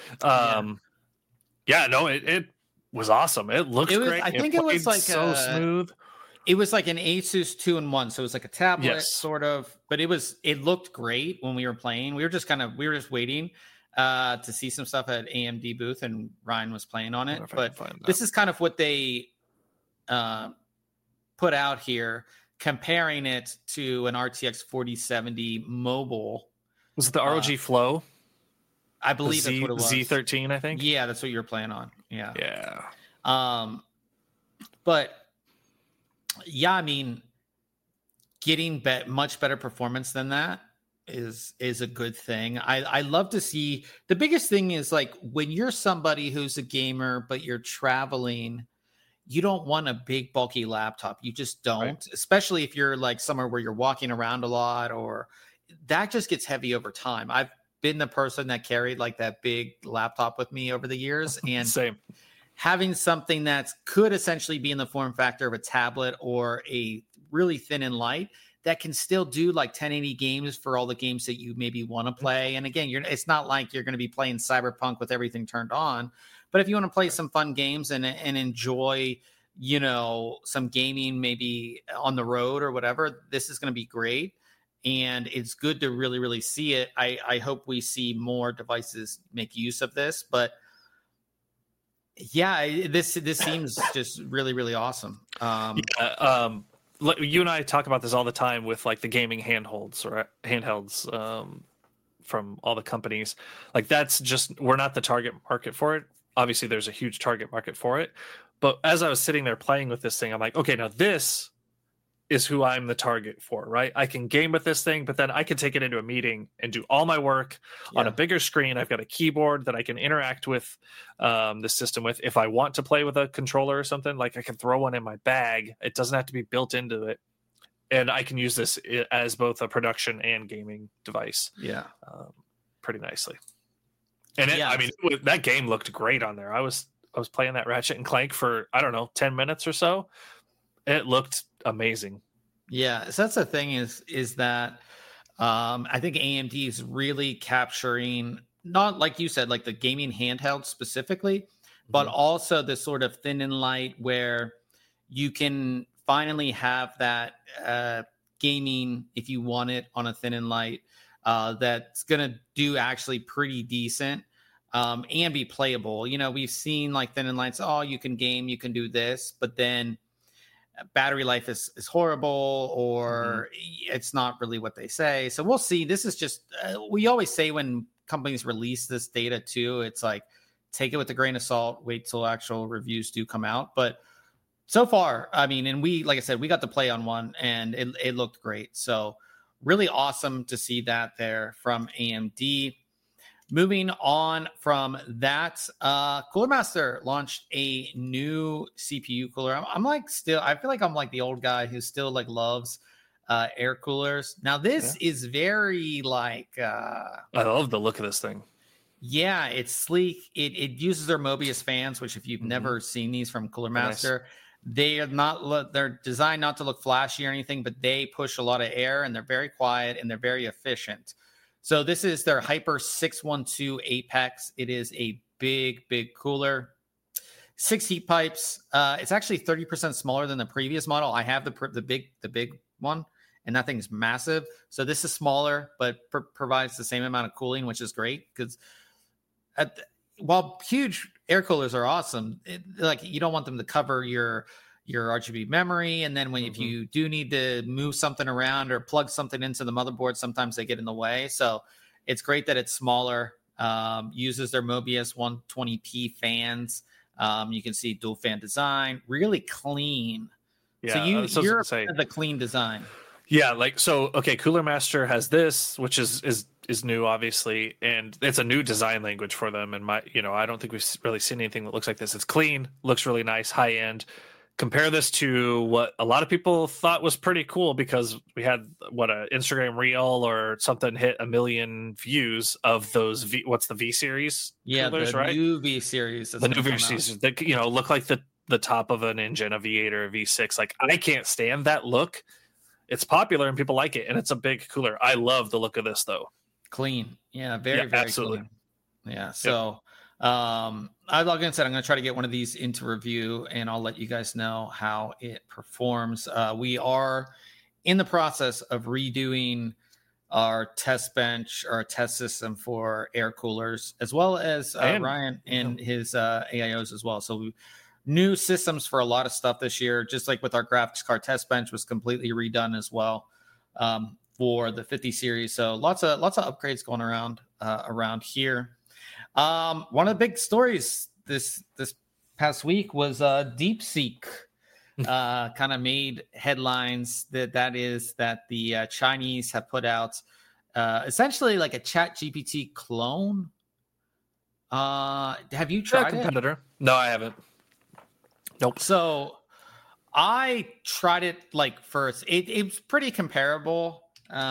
It was awesome. It looked great. I think it was so smooth. It was like an Asus 2-in-1, so it was like a tablet sort of, but it looked great when we were playing. We were just waiting to see some stuff at AMD booth, and Ryan was playing on it. But this is kind of what they put out here, comparing it to an RTX 4070 mobile. Was it the ROG Flow? I believe that's what it was. Z13, I think. Yeah, that's what you're playing on. Yeah. Yeah. But yeah, I mean, getting much better performance than that is a good thing. I love to see. The biggest thing is when you're somebody who's a gamer but you're traveling, you don't want a big bulky laptop. You just don't, right. Especially if you're somewhere where you're walking around a lot, or that just gets heavy over time. I've been the person that carried that big laptop with me over the years, and same. Having something that could essentially be in the form factor of a tablet or a really thin and light that can still do 1080 games for all the games that you maybe want to play. And again, it's not like you're going to be playing Cyberpunk with everything turned on, but if you want to play some fun games and enjoy, some gaming maybe on the road or whatever, this is going to be great. And it's good to really, really see it. I hope we see more devices make use of this, but yeah, this seems just really, really awesome. You and I talk about this all the time with the gaming handhelds from all the companies. That's just, we're not the target market for it. Obviously, there's a huge target market for it. But as I was sitting there playing with this thing, I'm like, okay, now this is who I'm the target for, right? I can game with this thing, but then I can take it into a meeting and do all my work on a bigger screen. I've got a keyboard that I can interact with the system with. If I want to play with a controller or something, I can throw one in my bag. It doesn't have to be built into it. And I can use this as both a production and gaming device. Yeah. Pretty nicely. And that game looked great on there. I was playing that Ratchet and Clank for, 10 minutes or so. It looked amazing. Yeah, so that's the thing is that I think AMD is really capturing, not like you said, the gaming handheld specifically, but also the sort of thin and light where you can finally have that gaming, if you want it on a thin and light, that's going to do actually pretty decent and be playable. We've seen thin and lights, you can game, you can do this, but then battery life is horrible, or it's not really what they say. So we'll see. This is just we always say when companies release this data too, it's like take it with a grain of salt, wait till actual reviews do come out. But so far, I mean, and we, like I said, we got to play on one and it looked great. So really awesome to see that there from AMD. Moving on from that, Cooler Master launched a new CPU cooler. I'm like I feel like I'm like the old guy who still like loves air coolers. Now this is very like I love the look of this thing. Yeah, it's sleek. It uses their Mobius fans, which if you've never seen these from Cooler Master, they're designed not to look flashy or anything, but they push a lot of air and they're very quiet and they're very efficient. So this is their Hyper 612 Apex. It is a big cooler. 6 heat pipes. It's actually 30% smaller than the previous model. I have the big one, and that thing is massive. So this is smaller, but provides the same amount of cooling, which is great because while huge air coolers are awesome, like you don't want them to cover your RGB memory, and then if you do need to move something around or plug something into the motherboard, sometimes they get in the way. So it's great that it's smaller. Uses their Mobius 120p fans. You can see dual fan design, really clean. Yeah, so you're the clean design. Yeah, like so. Okay, Cooler Master has this, which is new, obviously, and it's a new design language for them. And I don't think we've really seen anything that looks like this. It's clean, looks really nice, high end. Compare this to what a lot of people thought was pretty cool because we had an Instagram reel or something hit 1 million views of those what's the V series? Yeah, coolers, the right? new V series. The new V series that look like the top of an engine, a V8 or a V6. Like I can't stand that look. It's popular and people like it, and it's a big cooler. I love the look of this though. Clean, yeah, very absolutely clean. Yeah, so. Like I said, I'm going to try to get one of these into review, and I'll let you guys know how it performs. We are in the process of redoing our test bench or test system for air coolers, as well as Ryan and his AIOs as well. So new systems for a lot of stuff this year, just like with our graphics card test bench was completely redone as well for the 50 series. So lots of upgrades going around here. One of the big stories this past week was DeepSeek kind of made headlines that the Chinese have put out essentially like a ChatGPT clone. Have you tried competitor? No, I haven't. Nope. So I tried it first. It's pretty comparable.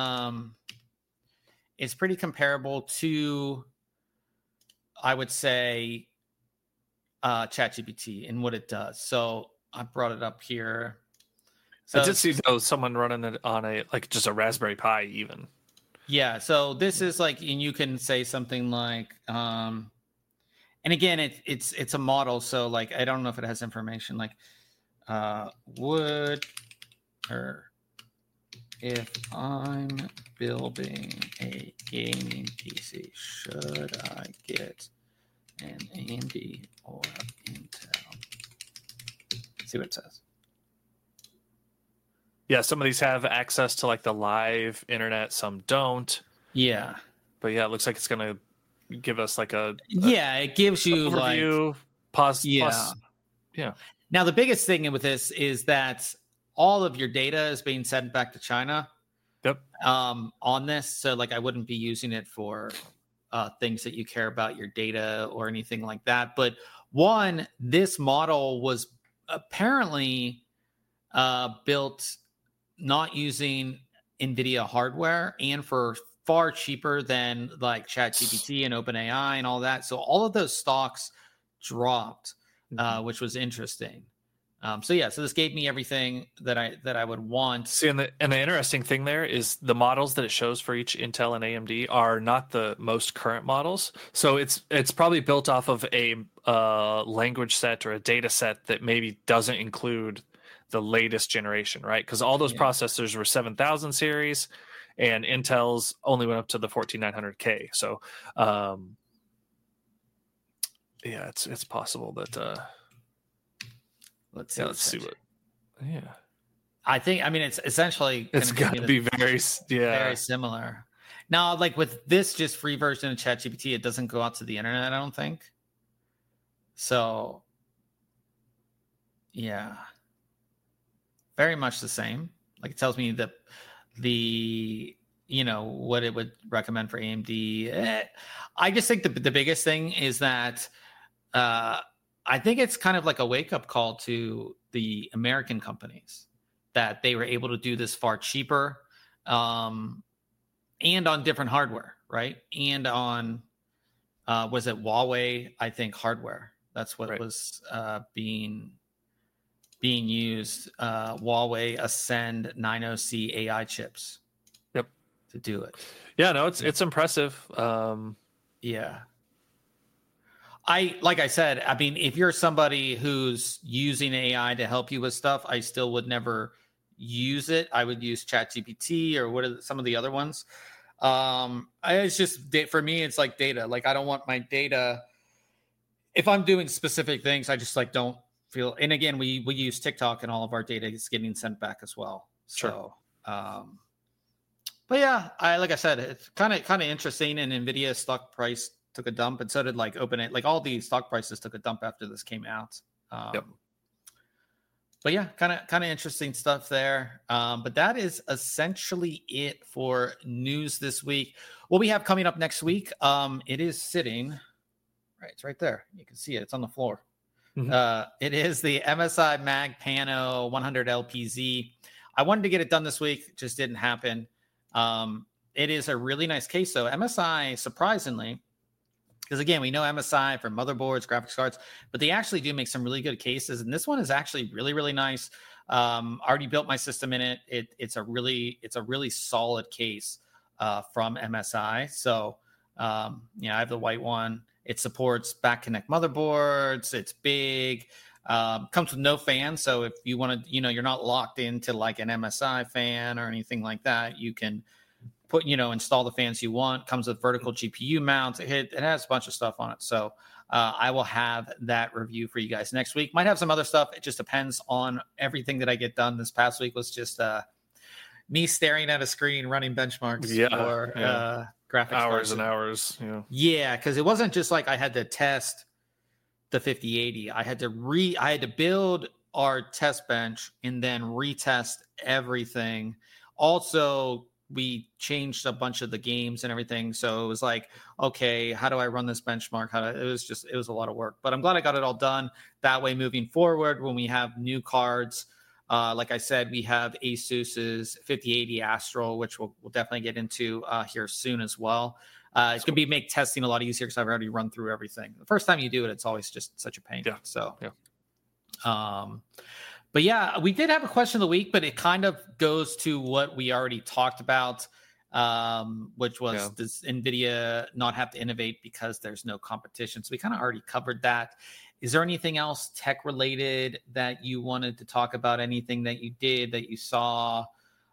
It's pretty comparable to, I would say, ChatGPT and what it does. So I brought it up here. So, I did see someone running it on just a Raspberry Pi even. Yeah. So this is and you can say something like, and again, it's a model. So I don't know if it has information if I'm building a gaming PC, should I get an AMD or Intel? See what it says. Yeah, some of these have access to the live internet, some don't. Yeah. But yeah, it looks like it's going to give us it gives you overview, pause. Yeah. Now the biggest thing with this is that all of your data is being sent back to China. Yep. On this, so I wouldn't be using it for things that you care about, your data or anything like that. But this model was apparently built not using NVIDIA hardware and for far cheaper than ChatGPT and OpenAI and all that. So all of those stocks dropped, which was interesting. So this gave me everything that I would want. See, and the interesting thing there is the models that it shows for each Intel and AMD are not the most current models. So it's probably built off of a language set or a data set that maybe doesn't include the latest generation, right? Because all those processors were 7000 series, and Intel's only went up to the 14900K. So, it's possible that. Let's see what. Yeah. I mean, it's essentially it's got to be very similar. Now, like with this just free version of ChatGPT, it doesn't go out to the internet, I don't think. So, yeah, very much the same. Like it tells me that what it would recommend for AMD. I just think the biggest thing is that I think it's kind of like a wake-up call to the American companies that they were able to do this far cheaper and on different hardware, right? And on, was it Huawei, I think, hardware. That's what was being used. Huawei Ascend 90C AI chips. Yep. To do it. Yeah, no, it's impressive. Yeah. Like I said, I mean, if you're somebody who's using AI to help you with stuff, I still would never use it. I would use ChatGPT or what are some of the other ones. It's just, for me, it's like data. Like I don't want my data. If I'm doing specific things, I just like don't feel. And again, we use TikTok, and all of our data is getting sent back as well. So, but yeah, like I said, it's kind of interesting. And Nvidia stock price took a dump, and so did like OpenAI. Like all these stock prices took a dump after this came out. But yeah, kind of interesting stuff there. But that is essentially it for news this week. What we have coming up next week, it is sitting right. It's right there. You can see it. It's on the floor. Mm-hmm. It is the MSI Mag Pano 100 LPZ. I wanted to get it done this week, just didn't happen. It is a really nice case, though. MSI, surprisingly, because again, we know MSI for motherboards, graphics cards, but they actually do make some really good cases. And this one is actually really, really nice. Already built my system in it. It's a really solid case from MSI. So I have the white one. It supports back connect motherboards. It's big. Comes with no fan. So if you want to, you're not locked into like an MSI fan or anything like that, you can put, install the fans you want. Comes with vertical GPU mounts. It has a bunch of stuff on it. So I will have that review for you guys next week. Might have some other stuff. It just depends on everything that I get done. This past week was just me staring at a screen running benchmarks for graphics hours and hours. Yeah, because it wasn't just like I had to test the 5080. I had to build our test bench and then retest everything. Also, we changed a bunch of the games and everything. So it was like, okay, how do I run this benchmark? It was a lot of work, but I'm glad I got it all done. That way, moving forward, when we have new cards, like I said, we have Asus's 5080 Astral, which we'll definitely get into here soon as well. It's going to make testing a lot easier because I've already run through everything. The first time you do it, it's always just such a pain. Yeah. So, but yeah, we did have a question of the week, but it kind of goes to what we already talked about, which was does NVIDIA not have to innovate because there's no competition? So we kind of already covered that. Is there anything else tech related that you wanted to talk about? Anything that you did that you saw?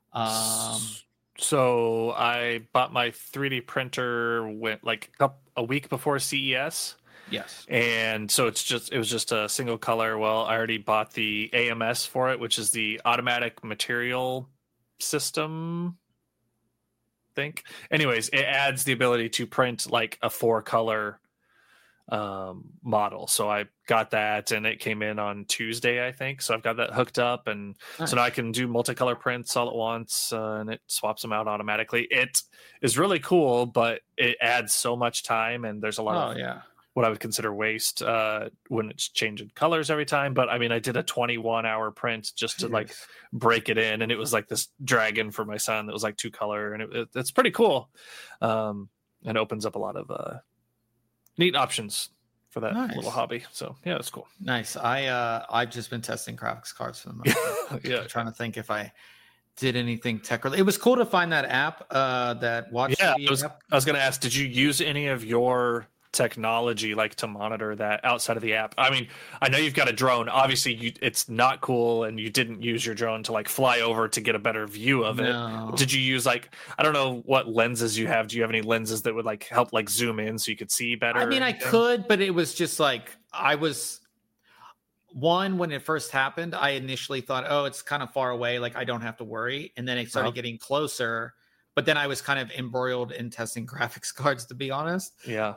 So I bought my 3D printer a week before CES. Yes. And so it was just a single color. Well, I already bought the AMS for it, which is the automatic material system. Anyways, it adds the ability to print like a 4-color model. So I got that, and it came in on Tuesday, I think. So I've got that hooked up, and nice. So now I can do multicolor prints all at once, and it swaps them out automatically. It is really cool, but it adds so much time, and there's a lot of what I would consider waste when it's changing colors every time. But I mean, I did a 21-hour print just to like break it in, and it was like this dragon for my son that was like 2-color, and it's pretty cool, and opens up a lot of neat options for that little hobby. So yeah, it's cool. Nice. I've just been testing graphics cards for them. I'm trying to think if I did anything tech related. It was cool to find that app, that Watch TV app. I was going to ask, did you use any of your technology like to monitor that outside of the app? I mean, I know you've got a drone. Obviously, it's not cool, and you didn't use your drone to like fly over to get a better view of it. Did you use I don't know what lenses you have. Do you have any lenses that would like help like zoom in so you could see better? I mean, I could, but it was just like one, when it first happened, I initially thought, oh, it's kind of far away, like I don't have to worry. And then it started getting closer, but then I was kind of embroiled in testing graphics cards, to be honest. Yeah.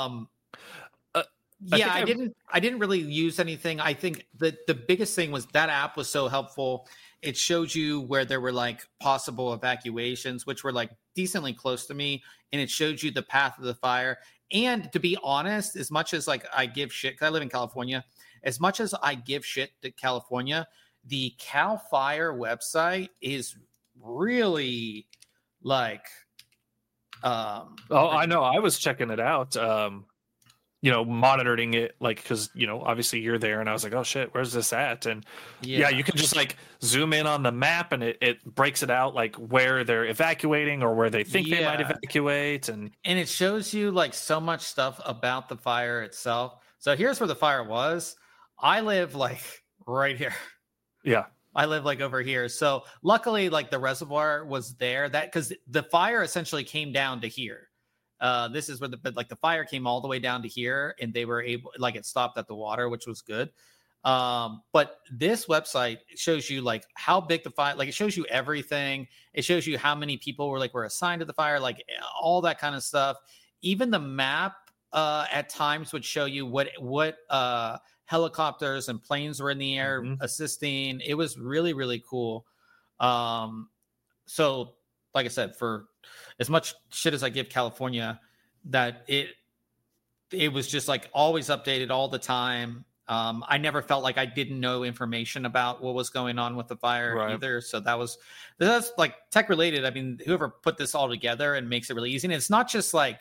I didn't really use anything. I think the biggest thing was that app was so helpful. It showed you where there were like possible evacuations, which were like decently close to me. And it showed you the path of the fire. And to be honest, as much as like I give shit, because I live in California, as much as I give shit to California, the Cal Fire website is really like I know. I was checking it out. Monitoring it, like, because obviously you're there, and I was like, oh shit, where's this at? And yeah, you can just like zoom in on the map, and it breaks it out like where they're evacuating or where they think they might evacuate, and it shows you like so much stuff about the fire itself. So here's where the fire was. I live like right here. Yeah. I live like over here. So luckily, like the reservoir was there, that because the fire essentially came down to here. This is where the fire came all the way down to here, and they were able, like, it stopped at the water, which was good. But this website shows you like how big the fire, like it shows you everything. It shows you how many people were assigned to the fire, like all that kind of stuff. Even the map at times would show you what helicopters and planes were in the air assisting. It was really, really cool. So like I said, for as much shit as I give California, that it was just like always updated all the time. I never felt like I didn't know information about what was going on with the fire either. So that's like tech related. I mean, whoever put this all together and makes it really easy. And it's not just like,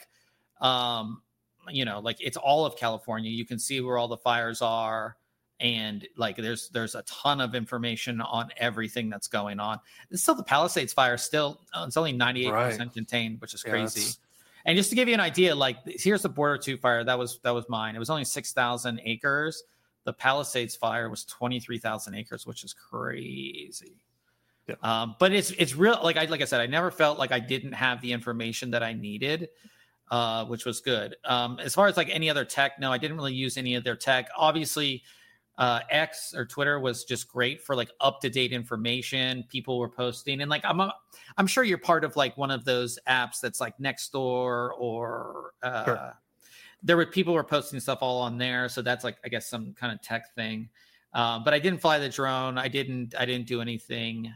like it's all of California. You can see where all the fires are. And like there's a ton of information on everything that's going on. It's still the Palisades fire. It's only 98% contained, which is crazy. And just to give you an idea, like here's the Border 2 fire. That was mine. It was only 6,000 acres. The Palisades fire was 23,000 acres, which is crazy. Yeah. But it's real. Like I said, I never felt like I didn't have the information that I needed, which was good. As far as like any other tech, no, I didn't really use any of their tech. Obviously, X or Twitter was just great for like up-to-date information. People were posting, and like I'm sure you're part of like one of those apps that's like Nextdoor or people were posting stuff all on there. So that's like, I guess, some kind of tech thing. But I didn't fly the drone. I didn't do anything.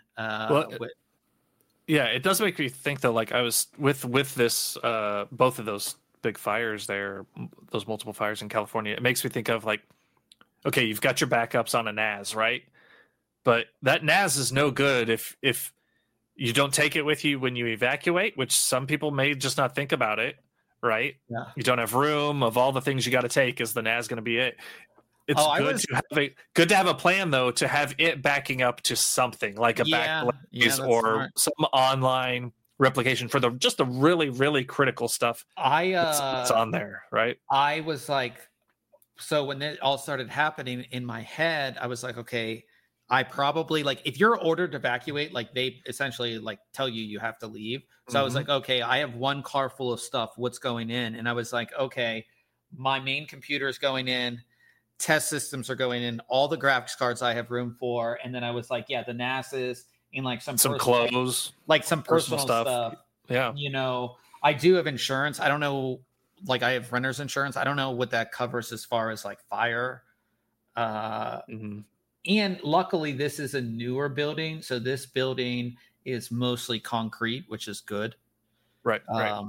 Yeah, it does make me think though, like I was with this both of those big fires there, those multiple fires in California. It makes me think of like, okay, you've got your backups on a NAS, right? But that NAS is no good if you don't take it with you when you evacuate, which some people may just not think about it, right? Yeah. You don't have room of all the things you got to take. Is the NAS going to be it? It's good to have a plan though, to have it backing up to something like a Backblaze or smart. Some online replication for just the really, really critical stuff. It's on there, right? I was like, so when it all started happening in my head, I was like, okay, I probably like if you're ordered to evacuate, like they essentially like tell you have to leave. So I was like, okay, I have one car full of stuff. What's going in? And I was like, okay, my main computer is going in. Test systems are going in. All the graphics cards I have room for. And then I was like, yeah, the NASs and like some clothes, like some personal stuff. Yeah. I do have insurance. I don't know. Like I have renter's insurance. I don't know what that covers as far as like fire. And luckily this is a newer building. So this building is mostly concrete, which is good. Right.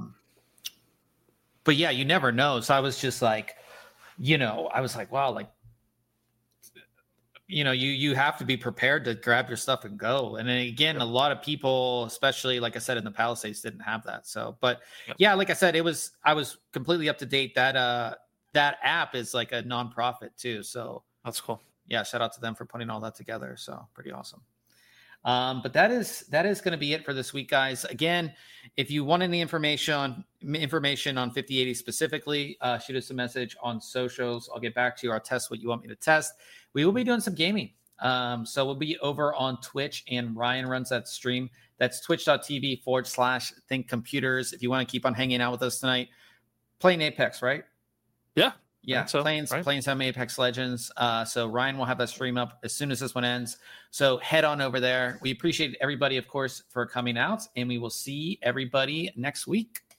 But yeah, you never know. So I was just like, I was like, wow, like, you have to be prepared to grab your stuff and go. And then again, a lot of people, especially like I said, in the Palisades didn't have that. So, but yeah, like I said, I was completely up to date. That app is like a nonprofit too. So that's cool. Yeah. Shout out to them for putting all that together. So pretty awesome. But that is going to be it for this week, guys. Again, if you want any information on 5080 specifically, shoot us a message on socials. I'll get back to you. I'll test what you want me to test. We will be doing some gaming. So we'll be over on Twitch, and Ryan runs that stream. That's twitch.tv/thinkcomputers. If you want to keep on hanging out with us tonight, playing Apex, right? Yeah. Yeah, so, playing some Apex Legends. So Ryan will have that stream up as soon as this one ends. So head on over there. We appreciate everybody, of course, for coming out, and we will see everybody next week.